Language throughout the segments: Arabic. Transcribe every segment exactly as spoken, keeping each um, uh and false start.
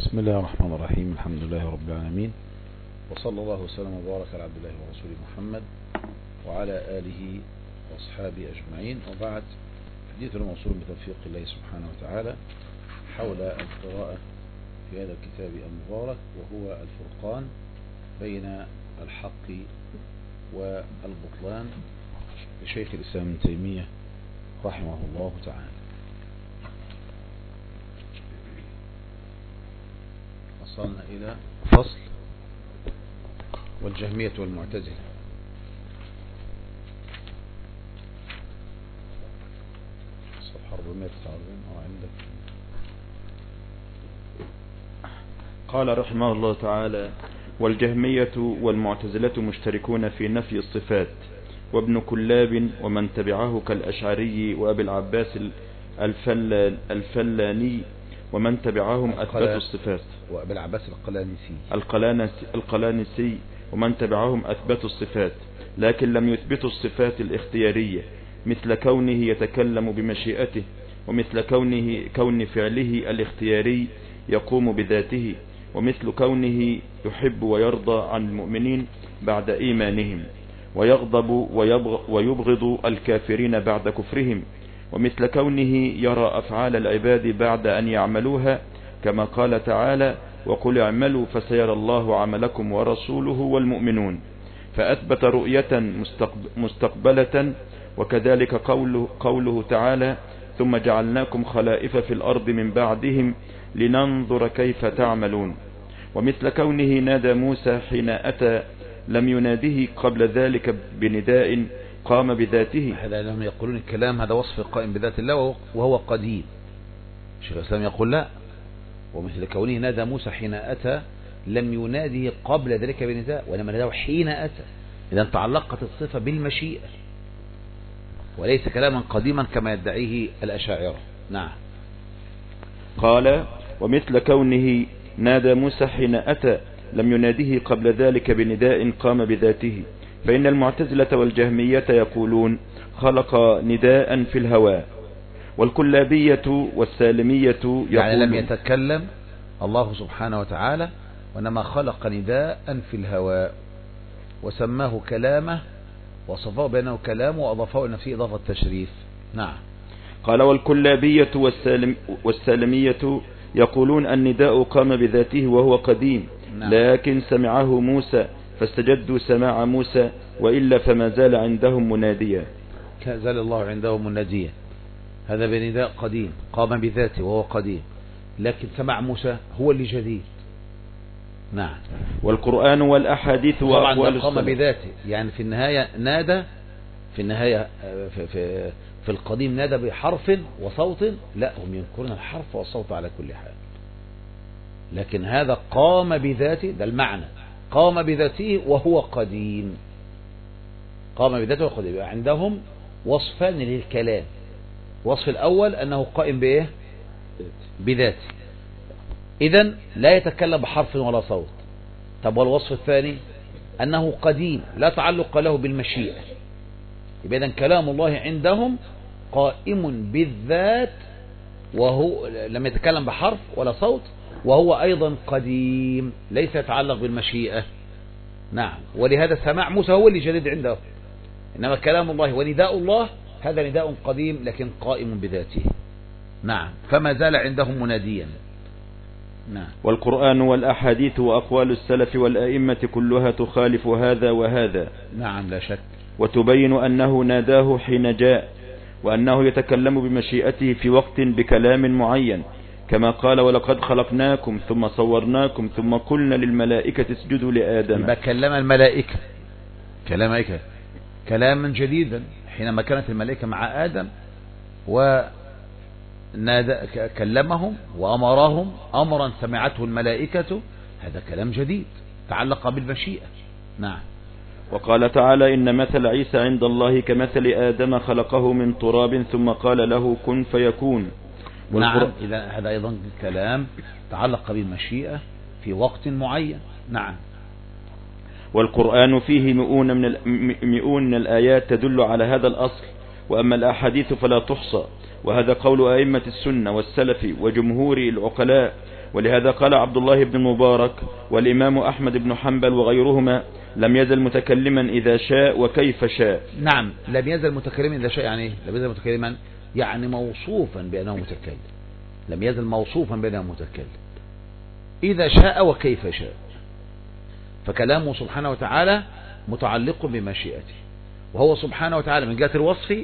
بسم الله الرحمن الرحيم. الحمد لله رب العالمين، وصلى الله وسلم وبارك على عبد الله ورسوله محمد وعلى آله وأصحابه أجمعين، وبعد. حديثنا موصول بتوفيق الله سبحانه وتعالى حول القراءة في هذا الكتاب المبارك، وهو الفرقان بين الحق والبطلان لشيخ الإسلام ابن تيمية رحمه الله تعالى. وصلنا إلى فصل والجهمية والمعتزلة. صفحة أربعمائة وتسعة وأربعين أو عندك. قال رحمه الله تعالى: والجهمية والمعتزلة مشتركون في نفي الصفات، وابن كلاب ومن تبعه كالأشعري وأبي العباس الفلاني ومن تبعهم أثبتوا الصفات، وأبي العباس القلانسي القلانسي ومن تبعهم أثبتوا الصفات، لكن لم يثبتوا الصفات الاختيارية، مثل كونه يتكلم بمشيئته، ومثل كونه كون فعله الاختياري يقوم بذاته، ومثل كونه يحب ويرضى عن المؤمنين بعد إيمانهم، ويغضب ويبغض الكافرين بعد كفرهم، ومثل كونه يرى أفعال العباد بعد أن يعملوها، كما قال تعالى: وقل اعملوا فسيرى الله عملكم ورسوله والمؤمنون، فأثبت رؤية مستقبلة. وكذلك قوله, قوله تعالى: ثم جعلناكم خلائف في الأرض من بعدهم لننظر كيف تعملون. ومثل كونه نادى موسى حين أتى لم يناده قبل ذلك بنداء قام بذاته. هذا لهم يقولون الكلام هذا وصف قائم بذات الله وهو قديم. شيخ الإسلام يقول لا، ومثل كونه نادى موسى حين أتى لم يناده قبل ذلك بنداء، وإنما ناداه حين أتى. إذا تعلقت الصفة بالمشيئة وليس كلاما قديما كما يدعيه الأشاعرة. نعم. قال: ومثل كونه نادى موسى حين أتى لم يناده قبل ذلك بنداء قام بذاته، فإن المعتزلة والجهمية يقولون خلق نداء في الهواء، والكلابية والسالمية يقولون يعني لم يتكلم الله سبحانه وتعالى، وإنما خلق نداء في الهواء وسماه كلامه وصفه بأنه كلامه وأضافه إلى نفسه إضافة تشريف. نعم. قال: والكلابية والسالم والسالمية يقولون النداء قام بذاته وهو قديم. نعم. لكن سمعه موسى فاستجدوا سماع موسى، وإلا فما زال عندهم مناديا. زال الله عندهم مناديا، هذا بنداء قديم قام بذاته وهو قديم، لكن سماع موسى هو اللي جديد. نعم. والقرآن والأحاديث وأقوال قام بذاته، يعني في النهاية نادى، في النهاية في, في, في القديم نادى بحرف وصوت، لا، هم ينكرون الحرف والصوت على كل حال، لكن هذا قام بذاته، ده المعنى، قام بذاته وهو قديم. قام بذاته وهو قديم. عندهم وصفان للكلام. الوصف الأول أنه قائم بإيه؟ بذاته، إذن لا يتكلم بحرف ولا صوت. طب والوصف الثاني أنه قديم لا تعلق له بالمشيئة. يبقى إذن كلام الله عندهم قائم بالذات، وهو لم يتكلم بحرف ولا صوت، وهو أيضا قديم ليس يتعلق بالمشيئة. نعم. ولهذا سماع موسى هو اللي جديد عنده، إنما كلام الله ونداء الله هذا نداء قديم لكن قائم بذاته. نعم. فما زال عندهم مناديا. نعم. والقرآن والأحاديث وأقوال السلف والأئمة كلها تخالف هذا وهذا. نعم، لا شك. وتبين أنه ناداه حين جاء، وأنه يتكلم بمشيئته في وقت بكلام معين، كما قال: ولقد خلقناكم ثم صورناكم ثم قلنا للملائكة اسجدوا لآدم. يبقى كلم الملائكة كلام كلاما جديدا حينما كانت الملائكة مع آدم، ونادى كلمهم وأمرهم أمرا سمعته الملائكة، هذا كلام جديد تعلق بالمشيئة. نعم. وقال تعالى: إن مثل عيسى عند الله كمثل آدم خلقه من تراب ثم قال له كن فيكون. نعم. إذا هذا أيضا كلام تعلق بالمشيئة في وقت معين. نعم. والقرآن فيه مئون من, مئون من الآيات تدل على هذا الأصل، وأما الأحاديث فلا تحصى، وهذا قول أئمة السنة والسلف وجمهور العقلاء ولهذا قال عبد الله بن المبارك والإمام أحمد بن حنبل وغيرهما: لم يزل متكلما إذا شاء وكيف شاء. نعم، لم يزل متكلما إذا شاء، يعني لم يزل متكلما يعني موصوفا بأنه متكلم، لم يزل موصوفا بأنه متكلم إذا شاء وكيف شاء. فكلامه سبحانه وتعالى متعلق بمشيئته، وهو سبحانه وتعالى من جهة الوصف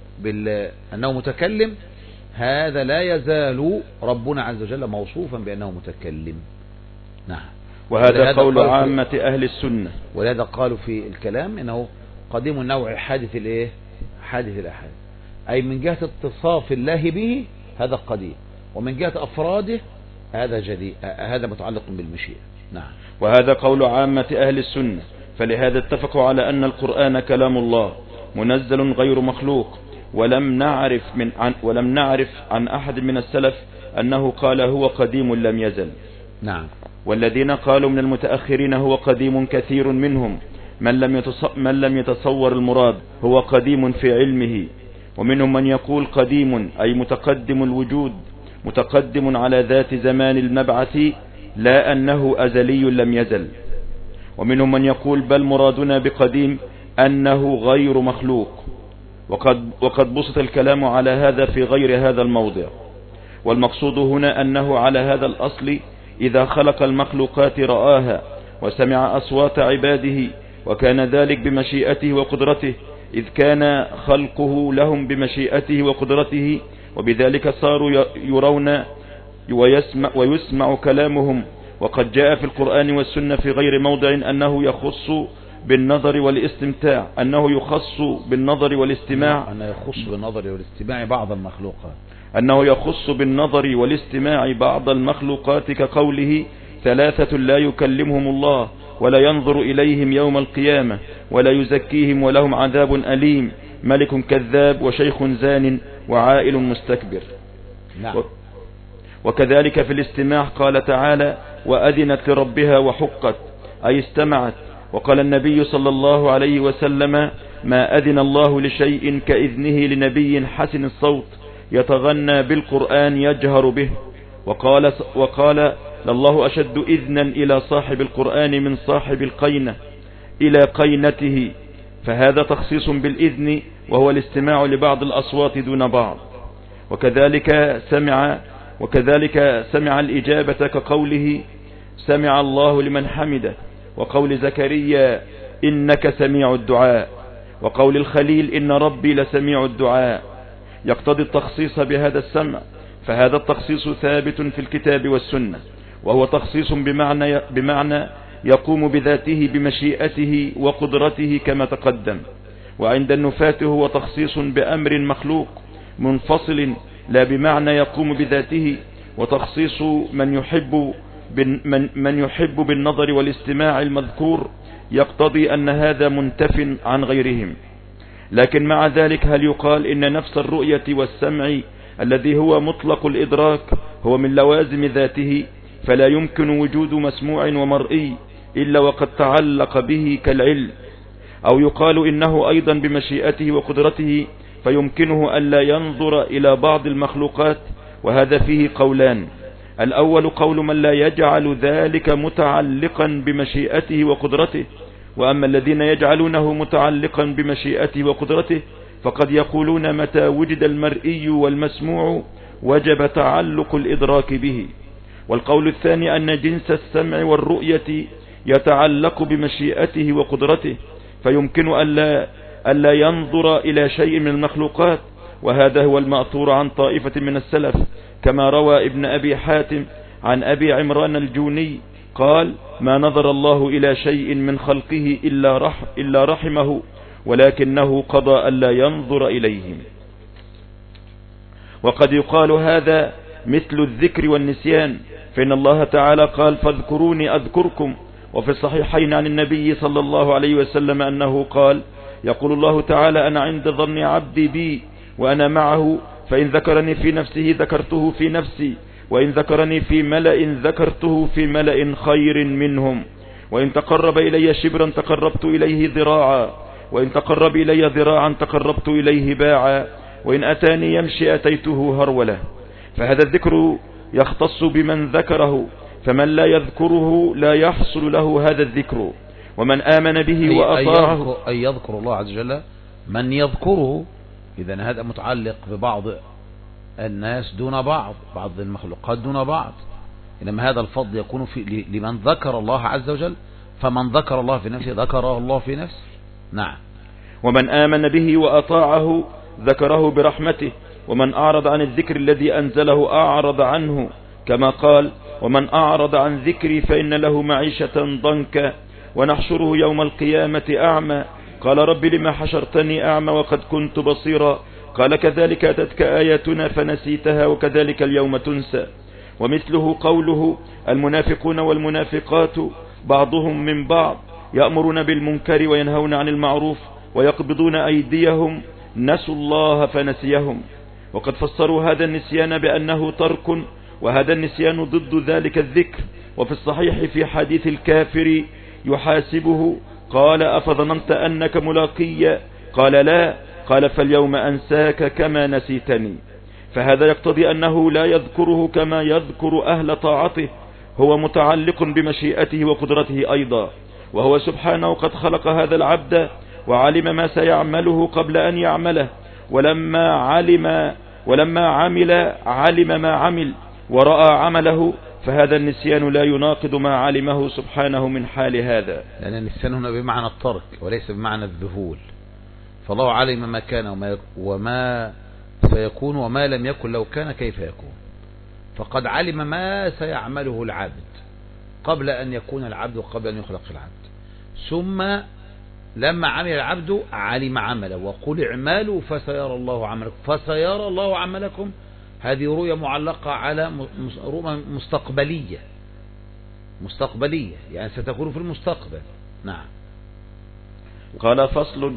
بأنه متكلم، هذا لا يزال ربنا عز وجل موصوفا بأنه متكلم. نعم. وهذا قول عامة أهل السنة. ولهذا قالوا في الكلام إنه قديم النوع حادث الإيه؟ حادث الأحاد، أي من جهة اتصاف الله به هذا قديم، ومن جهة أفراده هذا جديد، هذا متعلق بالمشيئة. نعم. وهذا قول عامة أهل السنة، فلهذا اتفقوا على أن القرآن كلام الله منزل غير مخلوق، ولم نعرف من عن ولم نعرف عن أحد من السلف أنه قال هو قديم لم يزل. نعم. والذين قالوا من المتأخرين هو قديم كثير منهم من لم من لم يتصور المراد هو قديم في علمه، ومنهم من يقول قديم أي متقدم الوجود، متقدم على ذات زمان المبعث، لا أنه أزلي لم يزل. ومنهم من يقول بل مرادنا بقديم أنه غير مخلوق، وقد, وقد بسط الكلام على هذا في غير هذا الموضع. والمقصود هنا أنه على هذا الأصل إذا خلق المخلوقات رآها وسمع أصوات عباده، وكان ذلك بمشيئته وقدرته، إذ كان خلقه لهم بمشيئته وقدرته، وبذلك صاروا يرون ويسمع, ويسمع كلامهم. وقد جاء في القرآن والسنة في غير موضع أنه يخص بالنظر والاستمتاع أنه يخص بالنظر والاستماع أنه يخص بالنظر والاستماع بعض المخلوقات أنه يخص بالنظر والاستماع بعض المخلوقات كقوله ثلاثة لا يكلمهم الله ولا ينظر إليهم يوم القيامة ولا يزكيهم ولهم عذاب أليم، ملك كذاب وشيخ زان وعائل مستكبر. نعم. وكذلك في الاستماع قال تعالى وأذنت لربها وحقت، أي استمعت. وقال النبي صلى الله عليه وسلم ما أذن الله لشيء كإذنه لنبي حسن الصوت يتغنى بالقرآن يجهر به. وقال, وقال لله أشد إذنا إلى صاحب القرآن من صاحب القينة إلى قينته، فهذا تخصيص بالإذن وهو الاستماع لبعض الأصوات دون بعض. وكذلك سمع وكذلك سمع الإجابة كقوله سمع الله لمن حمده، وقول زكريا إنك سميع الدعاء، وقول الخليل إن ربي لسميع الدعاء، يقتضي التخصيص بهذا السمع. فهذا التخصيص ثابت في الكتاب والسنة، وهو تخصيص بمعنى, بمعنى يقوم بذاته بمشيئته وقدرته كما تقدم. وعند النفاة هو تخصيص بأمر مخلوق منفصل لا بمعنى يقوم بذاته، وتخصيص من يحب من, من يحب بالنظر والاستماع المذكور يقتضي أن هذا منتف عن غيرهم. لكن مع ذلك هل يقال إن نفس الرؤية والسمع الذي هو مطلق الإدراك هو من لوازم ذاته، فلا يمكن وجود مسموع ومرئي إلا وقد تعلق به كالعلم؟ أو يقال إنه أيضا بمشيئته وقدرته فيمكنه ألا ينظر إلى بعض المخلوقات؟ وهذا فيه قولان. الأول قول من لا يجعل ذلك متعلقا بمشيئته وقدرته، وأما الذين يجعلونه متعلقا بمشيئته وقدرته فقد يقولون متى وجد المرئي والمسموع وجب تعلق الإدراك به. والقول الثاني أن جنس السمع والرؤية يتعلق بمشيئته وقدرته، فيمكن ألا, ألا ينظر إلى شيء من المخلوقات، وهذا هو المأثور عن طائفة من السلف، كما روى ابن أبي حاتم عن أبي عمران الجوني قال ما نظر الله إلى شيء من خلقه إلا, رح إلا رحمه، ولكنه قضى ألا ينظر إليهم. وقد يقال هذا مثل الذكر والنسيان، فإن الله تعالى قال فاذكروني أذكركم. وفي الصحيحين عن النبي صلى الله عليه وسلم أنه قال يقول الله تعالى أنا عند ظن عبدي بي وأنا معه، فإن ذكرني في نفسه ذكرته في نفسي، وإن ذكرني في ملأ ذكرته في ملأ خير منهم، وإن تقرب إلي شبرا تقربت إليه ذراعا، وإن تقرب إلي ذراعا تقربت إليه باعا، وإن أتاني يمشي أتيته هرولا. فهذا الذكر يختص بمن ذكره، فمن لا يذكره لا يحصل له هذا الذكر. ومن آمن به وأطاعه أي يذكر الله عز وجل من يذكره. إذن هذا متعلق ببعض الناس دون بعض، بعض المخلوقات دون بعض، إنما هذا الفضل يكون في لمن ذكر الله عز وجل، فمن ذكر الله في نفسه ذكره الله في نفسه. نعم. ومن آمن به وأطاعه ذكره برحمته، ومن أعرض عن الذكر الذي أنزله أعرض عنه، كما قال: ومن أعرض عن ذكري فإن له معيشة ضنكا ونحشره يوم القيامة أعمى. قال: رب لما حشرتني أعمى وقد كنت بصيرا. قال: كذلك أتتك آياتنا فنسيتها وكذلك اليوم تنسى. ومثله قوله: المنافقون والمنافقات بعضهم من بعض يأمرون بالمنكر وينهون عن المعروف ويقبضون أيديهم نسوا الله فنسيهم. وقد فسروا هذا النسيان بأنه ترك، وهذا النسيان ضد ذلك الذكر. وفي الصحيح في حديث الكافر يحاسبه قال: أفظننت أنك ملاقي؟ قال: لا. قال: فاليوم أنساك كما نسيتني. فهذا يقتضي أنه لا يذكره كما يذكر أهل طاعته، هو متعلق بمشيئته وقدرته أيضا، وهو سبحانه قد خلق هذا العبد وعلم ما سيعمله قبل أن يعمله، ولما علم ولما عمل علم ما عمل ورأى عمله، فهذا النسيان لا يناقض ما علمه سبحانه من حال هذا. لأن النسيان هنا بمعنى الترك وليس بمعنى الذهول، فالله علم ما كان وما, وما سيكون، وما لم يكن لو كان كيف يكون، فقد علم ما سيعمله العبد قبل أن يكون العبد وقبل أن يخلق العبد، ثم لما عمل العبد علم عمله، وقل اعملوا فسيرى الله عملكم. فسيرى الله عملكم هذه رؤية معلقة على رؤية مستقبلية مستقبلية يعني ستكون في المستقبل. نعم. قال: فصل.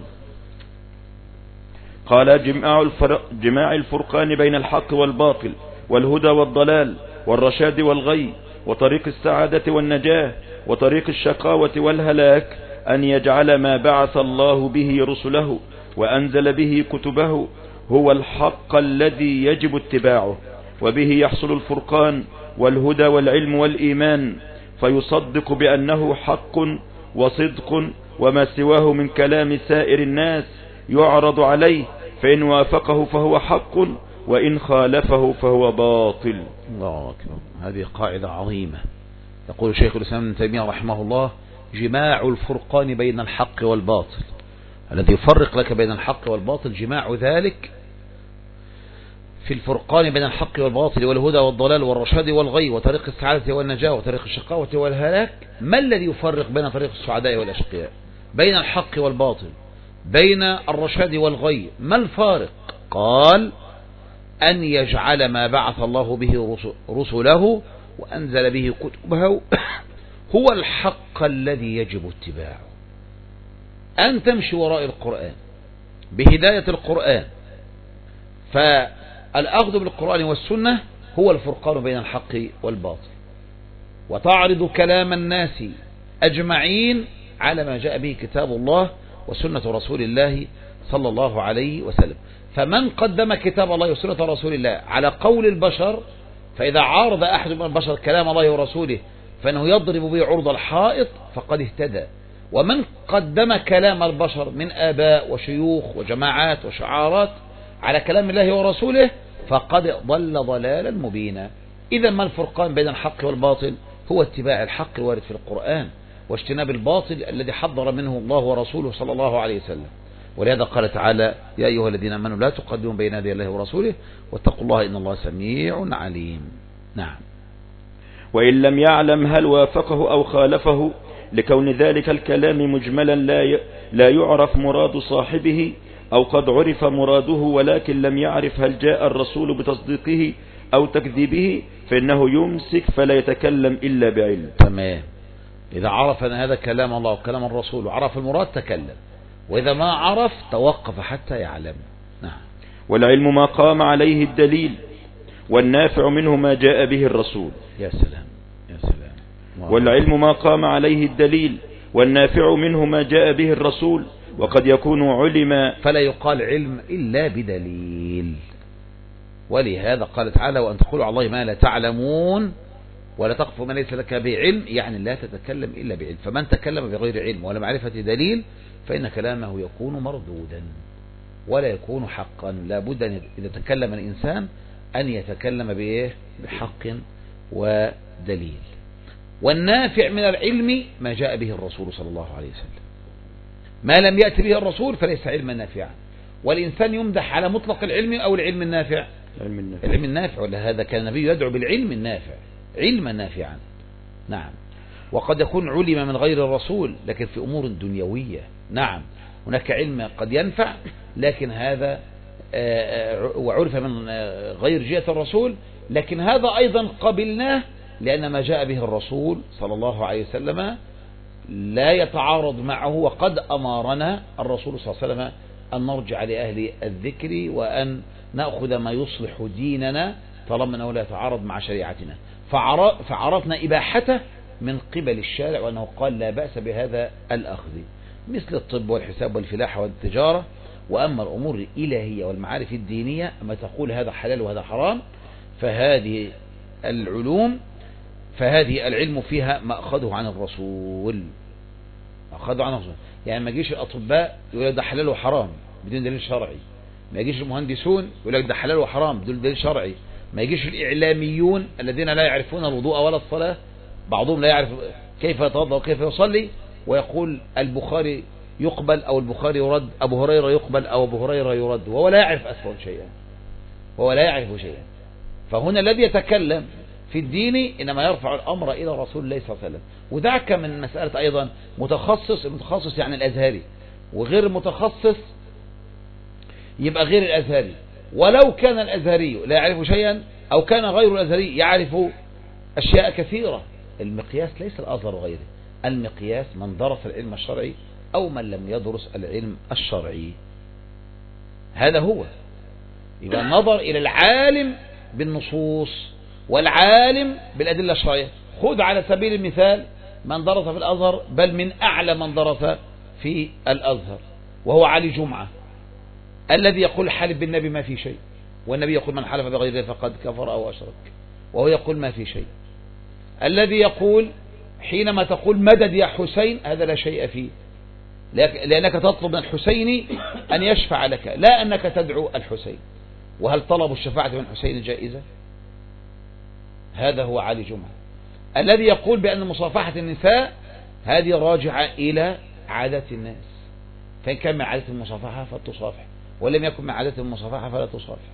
قال: جماع, الفرق جماع الفرقان بين الحق والباطل والهدى والضلال والرشاد والغي وطريق السعادة والنجاة وطريق الشقاوة والهلاك أن يجعل ما بعث الله به رسله وأنزل به كتبه هو الحق الذي يجب اتباعه، وبه يحصل الفرقان والهدى والعلم والإيمان، فيصدق بأنه حق وصدق، وما سواه من كلام سائر الناس يعرض عليه، فإن وافقه فهو حق وإن خالفه فهو باطل. الله أكبر. هذه قاعدة عظيمة. يقول شيخ الإسلام ابن تيمية رحمه الله: جماع الفرقان بين الحق والباطل، الذي يفرق لك بين الحق والباطل جماع ذلك في الفرقان بين الحق والباطل والهدى والضلال والرشاد والغي وطريق السعادة والنجاة وطريق الشقاوة والهلاك. ما الذي يفرق بين طريق السعداء والأشقياء؟ بين الحق والباطل، بين الرشاد والغي، ما الفارق؟ قال: أن يجعل ما بعث الله به رسله وأنزل به كتبه هو الحق الذي يجب اتباعه. أن تمشي وراء القرآن بهداية القرآن، فالأخذ بالقرآن والسنة هو الفرقان بين الحق والباطل، وتعرض كلام الناس أجمعين على ما جاء به كتاب الله وسنة رسول الله صلى الله عليه وسلم. فمن قدم كتاب الله وسنة رسول الله على قول البشر، فإذا عارض أحد من البشر كلام الله ورسوله فإنه يضرب به عرض الحائط فقد اهتدى. ومن قدم كلام البشر من آباء وشيوخ وجماعات وشعارات على كلام الله ورسوله فقد ضل ضلالا مبينا. إذا ما الفرقان بين الحق والباطل؟ هو اتباع الحق الوارد في القرآن واجتناب الباطل الذي حذر منه الله ورسوله صلى الله عليه وسلم. ولهذا قال تعالى: يا أيها الذين آمنوا لا تقدموا بين يدي الله ورسوله واتقوا الله إن الله سميع عليم. نعم. وإن لم يعلم هل وافقه أو خالفه لكون ذلك الكلام مجملا لا لا يعرف مراد صاحبه، أو قد عرف مراده ولكن لم يعرف هل جاء الرسول بتصديقه أو تكذيبه، فإنه يمسك فلا يتكلم إلا بعلم. تمام. إذا عرف أن هذا كلام الله وكلام الرسول وعرف المراد تكلم، وإذا ما عرف توقف حتى يعلم. نعم. والعلم ما قام عليه الدليل، والنافع منه ما جاء به الرسول. يا سلام يا سلام. والعلم ما قام عليه الدليل، والنافع منه ما جاء به الرسول. وقد يكون علم، فلا يقال علم إلا بدليل. ولهذا قال تعالى وأن تقولوا على الله ما لا تعلمون ولا تقف ما ليس لك بعلم، يعني لا تتكلم إلا بعلم. فمن تكلم بغير علم ولا معرفة دليل فإن كلامه يكون مردودا ولا يكون حقا. لا بد أن إذا تكلم الإنسان أن يتكلم بإيه؟ بحق ودليل. والنافع من العلم ما جاء به الرسول صلى الله عليه وسلم، ما لم يأتي به الرسول فليس علما نافعا. والإنسان يمدح على مطلق العلم أو العلم النافع؟ العلم النافع. العلم النافع. ولهذا كان النبي يدعو بالعلم النافع علما نافعا. نعم. وقد يكون علم من غير الرسول لكن في أمور دنيوية. نعم هناك علم قد ينفع لكن هذا وعرف من غير جهة الرسول، لكن هذا أيضا قبلناه لأن ما جاء به الرسول صلى الله عليه وسلم لا يتعارض معه. وقد أمرنا الرسول صلى الله عليه وسلم أن نرجع لأهل الذكر وأن نأخذ ما يصلح ديننا طالما أنه لا يتعارض مع شريعتنا. فعرفنا إباحته من قبل الشارع وأنه قال لا بأس بهذا الأخذ، مثل الطب والحساب والفلاحة والتجارة. وأما الأمور الإلهية والمعارف الدينية أما تقول هذا حلال وهذا حرام فهذه العلوم فهذه العلم فيها مأخذه عن الرسول، مأخذه عن الرسول. يعني ما يجيش الأطباء يقول لك ده حلال وحرام بدون دليل شرعي، ما يجيش المهندسون يقول لك ده حلال وحرام بدون دليل شرعي، ما يجيش الإعلاميون الذين لا يعرفون الوضوء ولا الصلاة، بعضهم لا يعرف كيف يتوضأ وكيف يصلي ويقول البخاري يقبل أو البخاري يرد، أبو هريرة يقبل أو أبو هريرة يرد، وهو لا يعرف أصلا شيئا، وهو لا يعرف شيئا. فهنا الذي يتكلم في الدين إنما يرفع الأمر إلى رسول الله صلى الله عليه وسلم. وذاك من مسألة أيضا متخصص، المتخصص يعني الأزهري، وغير متخصص يبقى غير الأزهري. ولو كان الأزهري لا يعرف شيئا أو كان غير الأزهري يعرف أشياء كثيرة. المقياس ليس الأزهر وغيره، المقياس من درس العلم الشرعي أو من لم يدرس العلم الشرعي. هذا هو. يبقى النظر إلى العالم بالنصوص والعالم بالأدلة الشرعية. خذ على سبيل المثال من درس في الأزهر، بل من أعلى من درس في الأزهر، وهو علي جمعة الذي يقول حلف بالنبي ما في شيء، والنبي يقول من حلف بغير الله فقد كفر أو أشرك، وهو يقول ما في شيء. الذي يقول حينما تقول مدد يا حسين هذا لا شيء فيه، لأنك تطلب من الحسين أن يشفع لك لا أنك تدعو الحسين. وهل طلب الشفاعة من الحسين جائزة؟ هذا هو علي جمعة الذي يقول بأن مصافحة النساء هذه راجعة إلى عادات الناس، فإن كان من عادات المصافحة فتصافح، ولم يكن من عادات المصافحة فلا تصافح.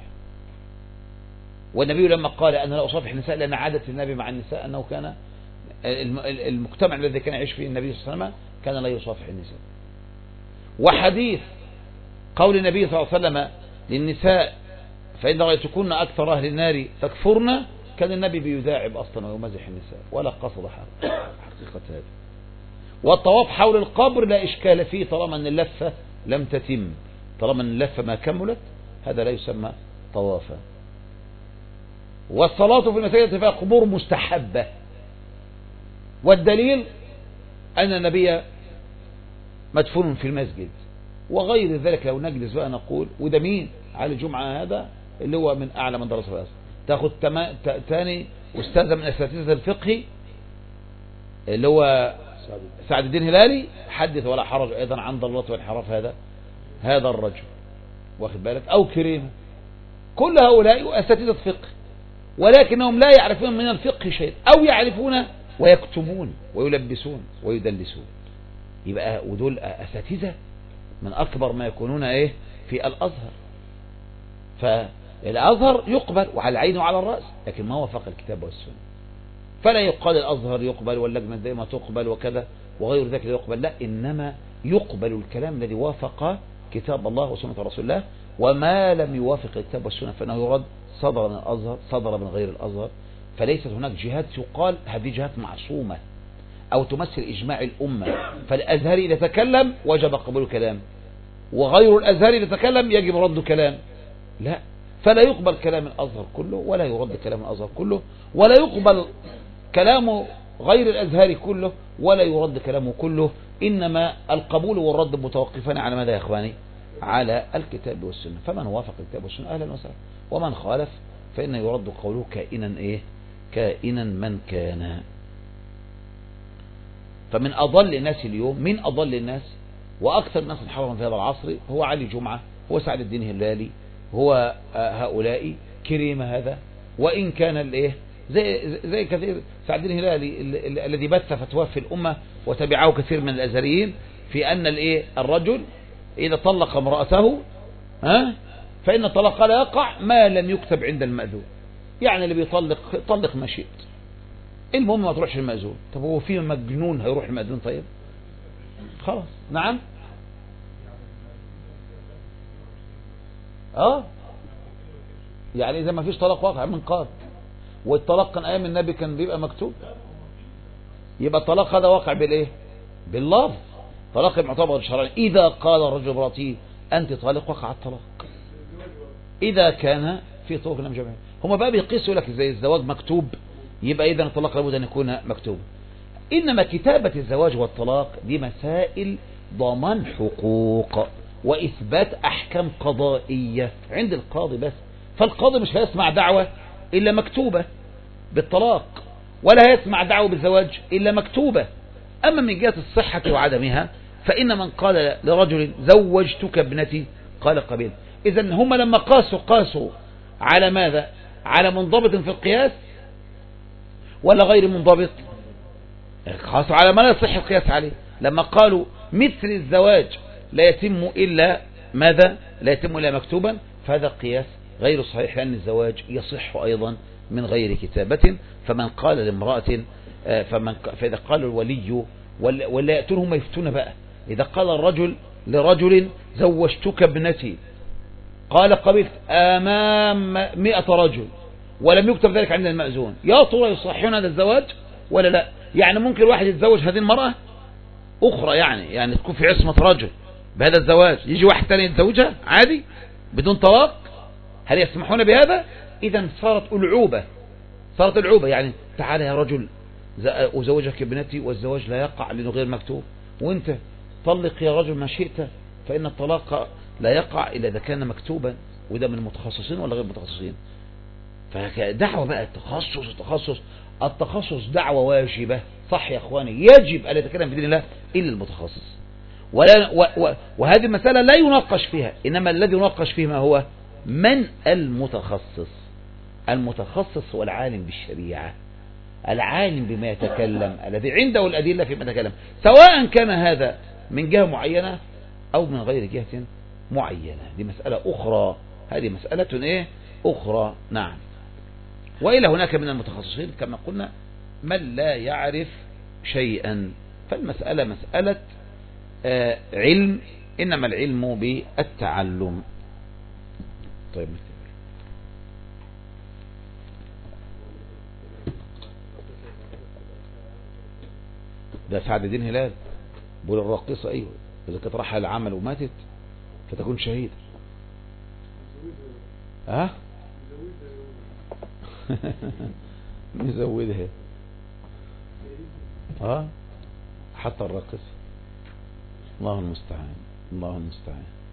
والنبي لما قال أنا لا أصافح النساء لأن عادة النبي مع النساء أنه كان المجتمع الذي كان يعيش فيه النبي صلى الله عليه وسلم كان لا يصافح النساء. وحديث قول النبي صلى الله عليه وسلم للنساء فإن رأيتكن أكثر أهل النار تكفرن، كان النبي بيداعب أصلا ويمزح النساء ولا قصد حقيقة هذا. والطواف حول القبر لا إشكال فيه طالما أن اللفة لم تتم، طالما أن اللفة ما كملت هذا لا يسمى طوافا. والصلاة في المساجد فيها قبور مستحبة، والدليل أن النبي مدفون في المسجد وغير ذلك. لو نجلس بقى نقول وده مين؟ علي جمعة هذا اللي هو من أعلى من درس الأصل، تاخد تما... تاني أستاذ من أساتذة الفقه اللي هو سعد الدين هلالي، حدث ولا حرج أيضا عن ضلالة وانحراف هذا هذا الرجل، واخد بالك، أو كريم. كل هؤلاء أساتذة فقه ولكنهم لا يعرفون من الفقه شيء، أو يعرفون ويكتمون ويلبسون ويدلسون. يبقى ودول أساتذة من أكبر ما يكونون إيه في الأزهر. فالأزهر يقبل وعلى العين وعلى الرأس، لكن ما وفق الكتاب والسنة. فلا يقال الأزهر يقبل واللجنة الدائمة تقبل وكذا وغير ذلك لا يقبل، لا، إنما يقبل الكلام الذي وافق كتاب الله وسنة رسول الله، وما لم يوافق الكتاب والسنة فإنه يرد صدر من الأزهر صدر من غير الأزهر. فليست هناك جهات يقال هذه جهات معصومة أو تمثل إجماع الأمة، فالأزهري إذا تكلم وجب قبول كلام، وغير الأزهري إذا تكلم يجب رد كلام، لا. فلا يقبل كلام الأزهر كله ولا يرد كلام الأزهر كله، ولا يقبل كلام غير الأزهري كله ولا يرد كلامه كله. إنما القبول والرد متوقفان على ماذا يا إخواني؟ على الكتاب والسنة. فمن وافق الكتاب والسنة أهلا وسهلا، ومن خالف فإن يرد قوله كائنا إيه كائنا من كان. فمن أضل الناس اليوم، من أضل الناس وأكثر الناس انحرفا في هذا العصر هو علي جمعة، هو سعد الدين هلالي، هو هؤلاء كريمة هذا، وإن كان الإيه زي زي كثير سعد الدين هلالي الذي بث فتواه في الأمة وتبعه كثير من الأزهريين في أن الإيه الرجل إذا طلق امرأته ها فإن الطلاق لا يقع ما لم يكتب عند المأذون. يعني اللي بيطلق طلق ما شئت، المهم ما تروحش المأذون. طب هو في مجنون هيروح المأذون؟ طيب خلاص. نعم اه يعني اذا ما فيش طلاق واقع من قال، والطلاق كان ايام النبي كان بيبقى مكتوب، يبقى الطلاق هذا واقع بالايه باللفظ، طلاق معتبر شرعيا. اذا قال الرجل امرأته انت طالق وقع الطلاق اذا كان في طرق لم جمعه. هم بقى بيقيسوا لك زي الزواج مكتوب، يبقى اذا الطلاق لابد ان يكون مكتوب. انما كتابة الزواج والطلاق دي مسائل ضمان حقوق واثبات احكام قضائية عند القاضي بس. فالقاضي مش هيسمع دعوة الا مكتوبة بالطلاق، ولا هيسمع دعوة بالزواج الا مكتوبة. اما من جهة الصحة وعدمها فان من قال لرجل زوجتك ابنتي قال قبيل. اذا هم لما قاسوا قاسوا على ماذا؟ على منضبط في القياس ولا غير منضبط؟ قاسوا على ما لا يصح القياس عليه. لما قالوا مثل الزواج لا يتم إلا ماذا؟ لا يتم إلا مكتوبا، فهذا قياس غير صحيح، لأن الزواج يصح أيضا من غير كتابة. فمن قال لامرأة فمن فإذا قال الولي ولا يأتون هم يفتون بقى، إذا قال الرجل لرجل زوجتك ابنتي قال قبلت أمام مئة رجل ولم يكتب ذلك عند المأذون، يا ترى يصحون هذا الزواج ولا لا؟ يعني ممكن واحد يتزوج هذه المرأة أخرى، يعني يعني تكون في عصمة رجل بهذا الزواج، يجي واحد ثاني يتزوجها عادي بدون طلاق، هل يسمحون بهذا؟ إذا صارت ألعوبة، صارت ألعوبة. يعني تعال يا رجل أزوجك ابنتي والزواج لا يقع لأنه غير مكتوب، وانت طلق يا رجل ما شئت، فإن الطلاق لا يقع إلا إذا كان مكتوبا. وده من المتخصصين ولا غير متخصصين؟ فدعوة بقى التخصص التخصص التخصص دعوة واجبة، صح يا اخواني؟ يجب أن يتكلم في دين الله إلا المتخصص. ولا و و وهذه المسألة لا يناقش فيها، إنما الذي يناقش فيه ما هو من المتخصص. المتخصص هو العالم بالشريعة، العالم بما يتكلم، الذي عنده الأدلة فيما يتكلم، سواء كان هذا من جهة معينة أو من غير جهة معينة. دي مسألة أخرى، هذه مسألة إيه أخرى. نعم. وإلى هناك من المتخصصين كما قلنا من لا يعرف شيئا، فالمسألة مسألة آه علم، إنما العلم بالتعلم. طيب ده سعد الدين هلال بقول الراقصة أيوة إذا كانت راحة العمل وماتت فتكون شهيد. ها نزودها ها حتى الراقصة. الله المستعان الله المستعان.